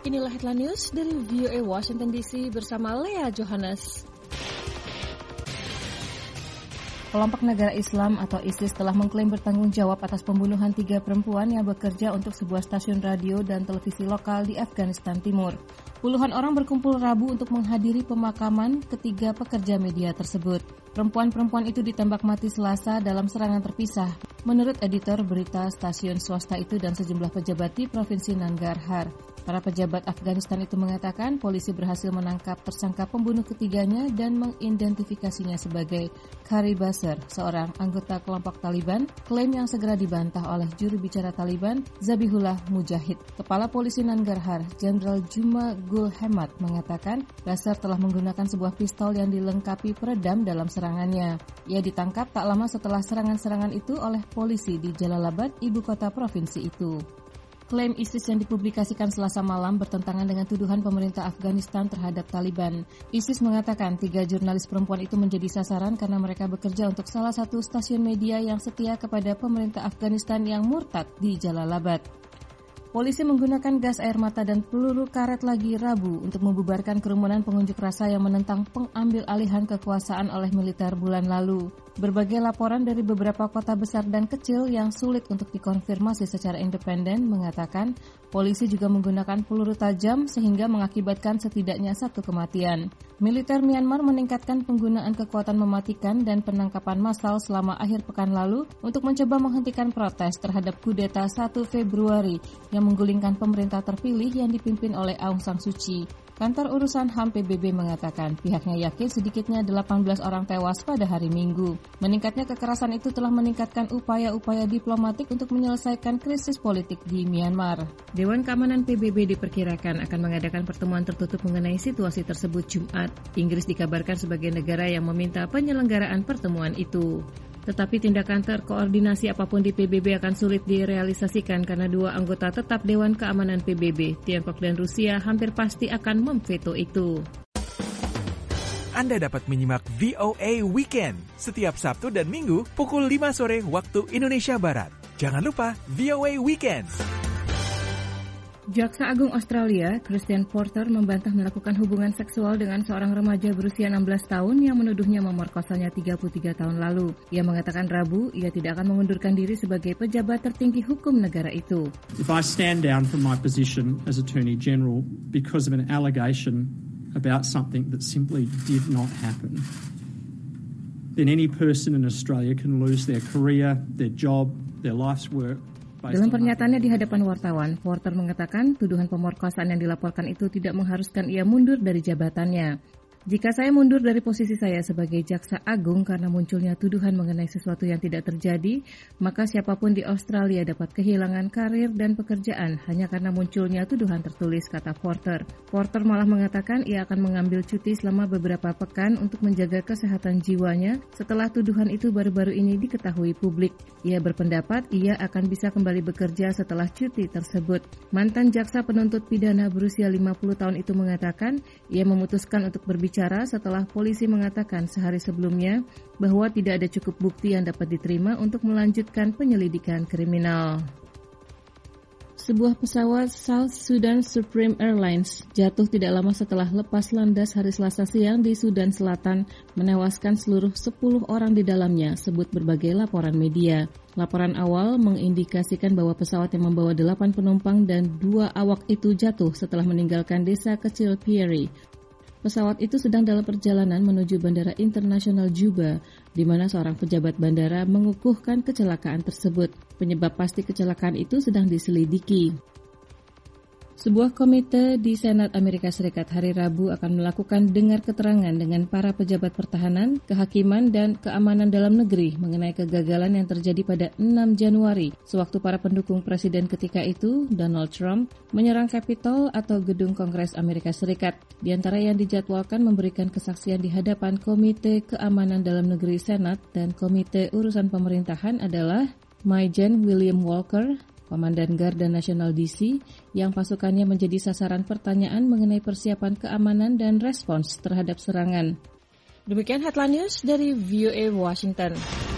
Inilah headline news dari VOA Washington DC bersama Lea Johannes. Kelompok Negara Islam atau ISIS telah mengklaim bertanggung jawab atas pembunuhan 3 perempuan yang bekerja untuk sebuah stasiun radio dan televisi lokal di Afghanistan Timur. Puluhan orang berkumpul Rabu untuk menghadiri pemakaman ketiga pekerja media tersebut. Perempuan-perempuan itu ditembak mati Selasa dalam serangan terpisah, menurut editor berita stasiun swasta itu dan sejumlah pejabat di Provinsi Nangarhar. Para pejabat Afghanistan itu mengatakan polisi berhasil menangkap tersangka pembunuh ketiganya dan mengidentifikasinya sebagai Qari Basr, seorang anggota kelompok Taliban, klaim yang segera dibantah oleh juru bicara Taliban, Zabihullah Mujahid. Kepala Polisi Nangarhar, Jenderal Juma Gul Hemat, mengatakan Basr telah menggunakan sebuah pistol yang dilengkapi peredam dalam serangannya. Ia ditangkap tak lama setelah serangan-serangan itu oleh polisi di Jalalabad, ibu kota provinsi itu. Klaim ISIS yang dipublikasikan Selasa malam bertentangan dengan tuduhan pemerintah Afghanistan terhadap Taliban. ISIS mengatakan 3 jurnalis perempuan itu menjadi sasaran karena mereka bekerja untuk salah satu stasiun media yang setia kepada pemerintah Afghanistan yang murtad di Jalalabad. Polisi menggunakan gas air mata dan peluru karet lagi Rabu untuk membubarkan kerumunan pengunjuk rasa yang menentang pengambil alihan kekuasaan oleh militer bulan lalu. Berbagai laporan dari beberapa kota besar dan kecil yang sulit untuk dikonfirmasi secara independen mengatakan polisi juga menggunakan peluru tajam sehingga mengakibatkan setidaknya 1 kematian. Militer Myanmar meningkatkan penggunaan kekuatan mematikan dan penangkapan massal selama akhir pekan lalu untuk mencoba menghentikan protes terhadap kudeta 1 Februari yang menggulingkan pemerintah terpilih yang dipimpin oleh Aung San Suu Kyi. Kantor Urusan HAM PBB mengatakan pihaknya yakin sedikitnya 18 orang tewas pada hari Minggu. Meningkatnya kekerasan itu telah meningkatkan upaya-upaya diplomatik untuk menyelesaikan krisis politik di Myanmar. Dewan Keamanan PBB diperkirakan akan mengadakan pertemuan tertutup mengenai situasi tersebut Jumat. Inggris dikabarkan sebagai negara yang meminta penyelenggaraan pertemuan itu. Tetapi tindakan terkoordinasi apapun di PBB akan sulit direalisasikan karena 2 anggota tetap Dewan Keamanan PBB, Tiongkok dan Rusia, hampir pasti akan memveto itu. Anda dapat menyimak VOA Weekend setiap Sabtu dan Minggu pukul 5 sore waktu Indonesia Barat. Jangan lupa VOA Weekend. Jaksa Agung Australia, Christian Porter, membantah melakukan hubungan seksual dengan seorang remaja berusia 16 tahun yang menuduhnya memerkosanya 33 tahun lalu. Ia mengatakan Rabu, ia tidak akan mengundurkan diri sebagai pejabat tertinggi hukum negara itu. If I stand down from my position as Attorney General because of an allegation about something that simply did not happen, then any person in Australia can lose their career, their job, their life's work. Dalam pernyataannya di hadapan wartawan, Porter mengatakan tuduhan pemerkosaan yang dilaporkan itu tidak mengharuskan ia mundur dari jabatannya. Jika saya mundur dari posisi saya sebagai Jaksa Agung karena munculnya tuduhan mengenai sesuatu yang tidak terjadi, maka siapapun di Australia dapat kehilangan karir dan pekerjaan hanya karena munculnya tuduhan tertulis, kata Porter. Porter malah mengatakan ia akan mengambil cuti selama beberapa pekan untuk menjaga kesehatan jiwanya setelah tuduhan itu baru-baru ini diketahui publik. Ia berpendapat ia akan bisa kembali bekerja setelah cuti tersebut. Mantan jaksa penuntut pidana berusia 50 tahun itu mengatakan ia memutuskan untuk berbicara setelah polisi mengatakan sehari sebelumnya bahwa tidak ada cukup bukti yang dapat diterima untuk melanjutkan penyelidikan kriminal. Sebuah pesawat South Sudan Supreme Airlines jatuh tidak lama setelah lepas landas hari Selasa siang di Sudan Selatan, menewaskan seluruh 10 orang di dalamnya, sebut berbagai laporan media. Laporan awal mengindikasikan bahwa pesawat yang membawa 8 penumpang dan 2 awak itu jatuh setelah meninggalkan desa kecil Pieri. Pesawat itu sedang dalam perjalanan menuju Bandara Internasional Juba, di mana seorang pejabat bandara mengukuhkan kecelakaan tersebut. Penyebab pasti kecelakaan itu sedang diselidiki. Sebuah komite di Senat Amerika Serikat hari Rabu akan melakukan dengar keterangan dengan para pejabat pertahanan, kehakiman, dan keamanan dalam negeri mengenai kegagalan yang terjadi pada 6 Januari, sewaktu para pendukung presiden ketika itu, Donald Trump, menyerang Capitol atau gedung Kongres Amerika Serikat. Di antara yang dijadwalkan memberikan kesaksian di hadapan Komite Keamanan Dalam Negeri Senat dan Komite Urusan Pemerintahan adalah Major William Walker, Komandan Garda Nasional DC, yang pasukannya menjadi sasaran pertanyaan mengenai persiapan keamanan dan respons terhadap serangan. Demikian headline news dari VOA Washington.